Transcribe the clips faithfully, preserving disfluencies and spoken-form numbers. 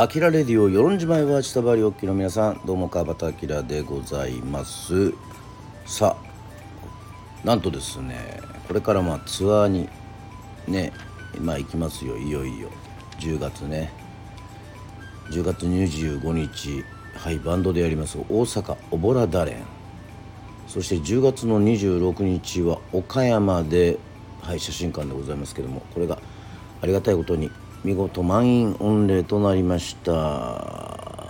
アキラレディオ与論島へは千田バリおっきの皆さん、どうも川端明でございます。さあ、なんとですね、これからまあツアーにね、まあ行きますよ。いよいよじゅうがつね、じゅうがつにじゅうごにち、はい、バンドでやります大阪おぼらだれん、そしてじゅうがつのにじゅうろくにちは岡山で、はい、写真館でございますけども、これがありがたいことに見事満員御礼となりました。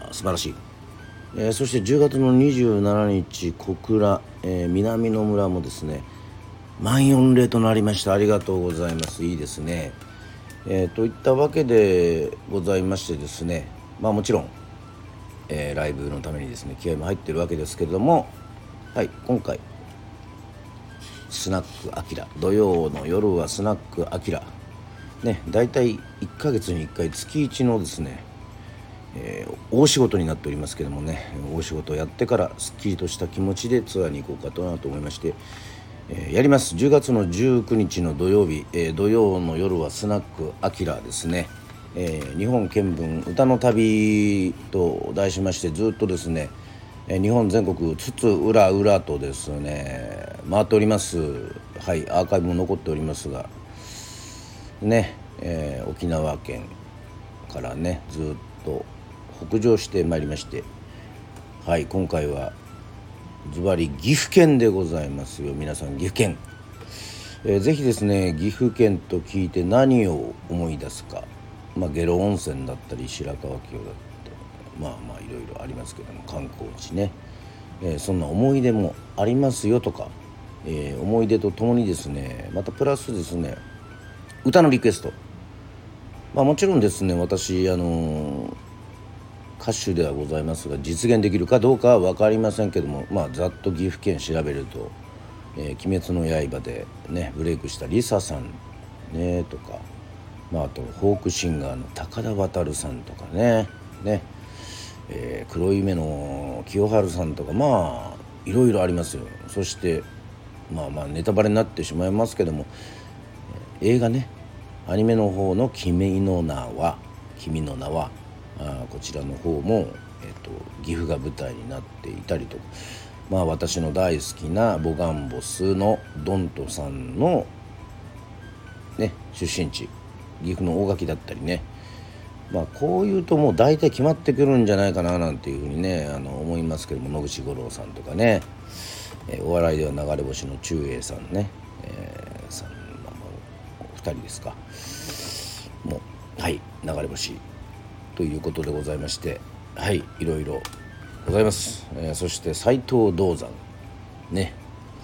素晴らしい。えー、そしてじゅうがつのにじゅうしちにち小倉、えー、南の村もですね満員御礼となりました。ありがとうございます。いいですね。えー、といったわけでございましてですね、まあもちろん、えー、ライブのためにですね気合も入ってるわけですけれども、はい、今回スナックアキラ、土曜の夜はスナックアキラね、だいたいいっかげつにいっかい月いちのですね、えー、大仕事になっておりますけどもね、大仕事をやってからすっきりとした気持ちでツアーに行こうかとなと思いまして、えー、やります。じゅうがつのじゅうくにちの土曜日、えー、土曜の夜はスナックアキラですね、えー、日本見聞歌の旅と題しまして、ずっとですね、えー、日本全国津々浦々とですね回っております。はい、アーカイブも残っておりますがね、えー、沖縄県からねずっと北上してまいりまして、はい、今回はズバリ岐阜県でございますよ。皆さん岐阜県、えー、ぜひですね岐阜県と聞いて何を思い出すか、まあ、下呂温泉だったり白川郷だったり、まあまあいろいろありますけども、観光地ね、えー、そんな思い出もありますよとか、えー、思い出とともにですね、またプラスですね歌のリクエスト、まあ、もちろんですね私あのー、歌手ではございますが、実現できるかどうかは分かりませんけども、まあ、ざっと岐阜県調べると、えー、鬼滅の刃でねブレイクしたリサさんねとか、まあ、あとフォークシンガーの高田渉さんとかねね、えー、黒い目の清春さんとか、まあいろいろありますよ。そしてまあまあネタバレになってしまいますけども、映画ねアニメの方の君の名は君の名はあこちらの方も、えっと、岐阜が舞台になっていたりとか、まあ私の大好きなボガンボスのドントさんの、ね、出身地岐阜の大垣だったりね、まあこういうともう大体決まってくるんじゃないかななんていうふうにねあの思いますけども、野口五郎さんとかね、えー、お笑いでは流れ星の忠英さんね、えー、さんふたりですか、もうはい流れ星ということでございまして、はいいろいろございます。えー、そして斎藤道山ね、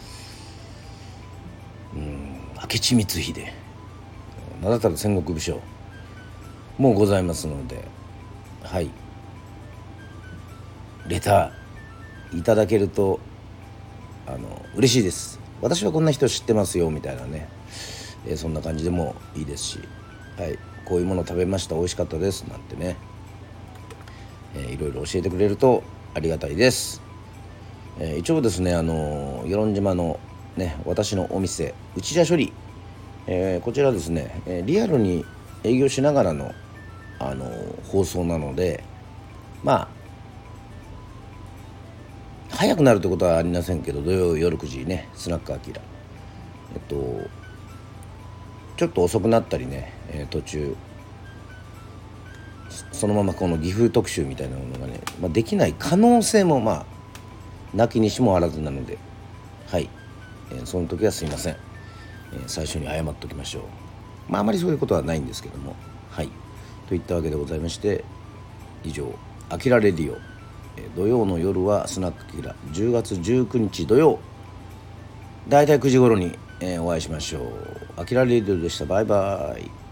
うん明智光秀、名だたる戦国武将もございますので、はいレターいただけるとあの嬉しいです。私はこんな人知ってますよみたいなね、えー、そんな感じでもいいですし、はい、こういうもの食べました美味しかったですなんてね、えー、いろいろ教えてくれるとありがたいです。えー、一応ですねあの与論島のね私のお店内田処理、えー、こちらですね、えー、リアルに営業しながらのあの放送なので、まあ早くなるってことはありませんけど、土曜夜くじねスナックアキラ、えっとちょっと遅くなったりね、えー、途中そのままこの岐阜特集みたいなものがね、まあ、できない可能性もまあなきにしもあらずなので、はい、えー、その時はすいません、えー、最初に謝っときましょう。まああまりそういうことはないんですけども、はいといったわけでございまして、以上アキラレディオ、えー、土曜の夜はスナックアキラ、じゅうがつじゅうくにち土曜だいたいくじ頃に、えー、お会いしましょう。アキラレディオでした。バイバイ。